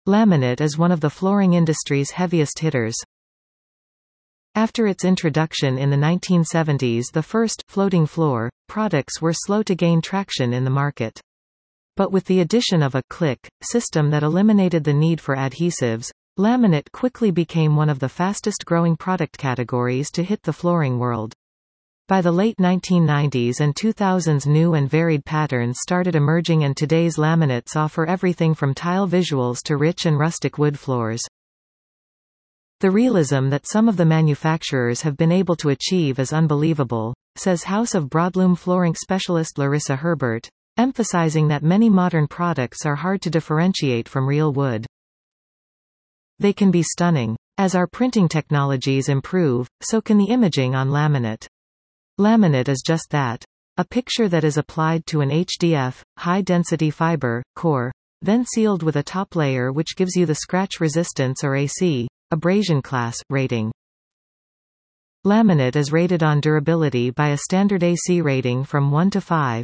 Laminate is one of the flooring industry's heaviest hitters. After its introduction in the 1970s, the first floating floor products were slow to gain traction in the market. But with the addition of a click system that eliminated the need for adhesives, laminate quickly became one of the fastest-growing product categories to hit the flooring world. By the late 1990s and 2000s, new and varied patterns started emerging, and today's laminates offer everything from tile visuals to rich and rustic wood floors. The realism that some of the manufacturers have been able to achieve is unbelievable, says House of Broadloom flooring specialist Larissa Herbert, emphasizing that many modern products are hard to differentiate from real wood. They can be stunning. As our printing technologies improve, so can the imaging on laminate. Laminate is just that. A picture that is applied to an HDF, high-density fiber, core, then sealed with a top layer which gives you the scratch resistance or AC, abrasion class, rating. Laminate is rated on durability by a standard AC rating from 1 to 5.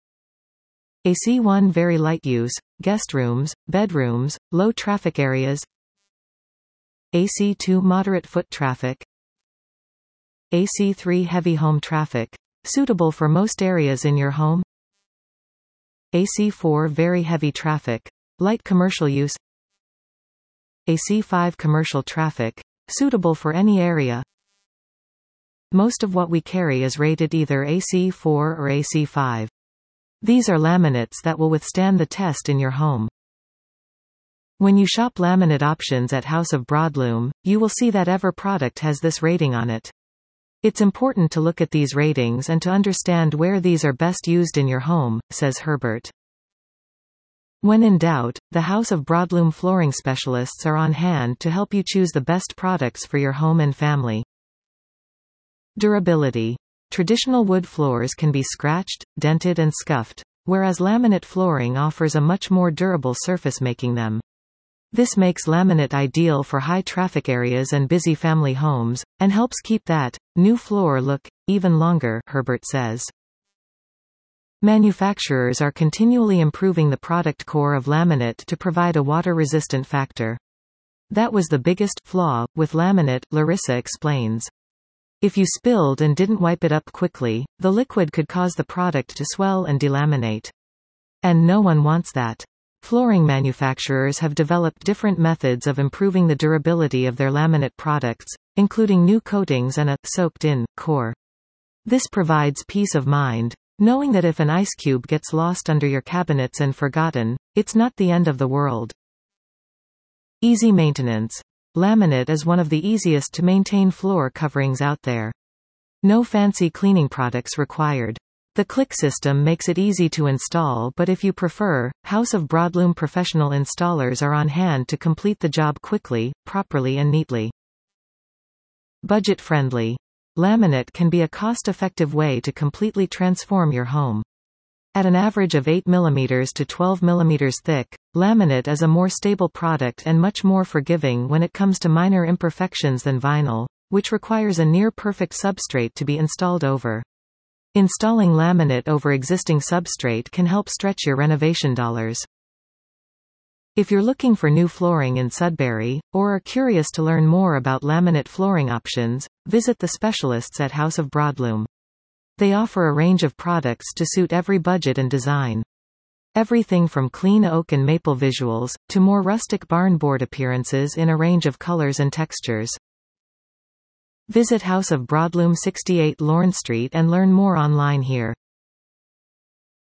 AC1 very light use, guest rooms, bedrooms, low traffic areas. AC2 moderate foot traffic. AC3 heavy home traffic, suitable for most areas in your home. AC4 very heavy traffic, light commercial use. AC5 commercial traffic, suitable for any area. Most of what we carry is rated either AC4 or AC5. These are laminates that will withstand the test in your home. When you shop laminate options at House of Broadloom, you will see that every product has this rating on it. It's important to look at these ratings and to understand where these are best used in your home, says Herbert. When in doubt, the House of Broadloom flooring specialists are on hand to help you choose the best products for your home and family. Durability. Traditional wood floors can be scratched, dented and scuffed, whereas laminate flooring offers a much more durable surface, making them. This makes laminate ideal for high traffic areas and busy family homes, and helps keep that new floor look even longer, Herbert says. Manufacturers are continually improving the product core of laminate to provide a water-resistant factor. That was the biggest flaw with laminate, Larissa explains. If you spilled and didn't wipe it up quickly, the liquid could cause the product to swell and delaminate. And no one wants that. Flooring manufacturers have developed different methods of improving the durability of their laminate products, including new coatings and a soaked-in core. This provides peace of mind, knowing that if an ice cube gets lost under your cabinets and forgotten, it's not the end of the world. Easy maintenance. Laminate is one of the easiest to maintain floor coverings out there. No fancy cleaning products required. The click system makes it easy to install, but if you prefer, House of Broadloom professional installers are on hand to complete the job quickly, properly and neatly. Budget-friendly. Laminate can be a cost-effective way to completely transform your home. At an average of 8 mm to 12 mm thick, laminate is a more stable product and much more forgiving when it comes to minor imperfections than vinyl, which requires a near-perfect substrate to be installed over. Installing laminate over existing substrate can help stretch your renovation dollars. If you're looking for new flooring in Sudbury, or are curious to learn more about laminate flooring options, visit the specialists at House of Broadloom. They offer a range of products to suit every budget and design. Everything from clean oak and maple visuals, to more rustic barn board appearances in a range of colors and textures. Visit House of Broadloom 68 Lorne Street and learn more online here.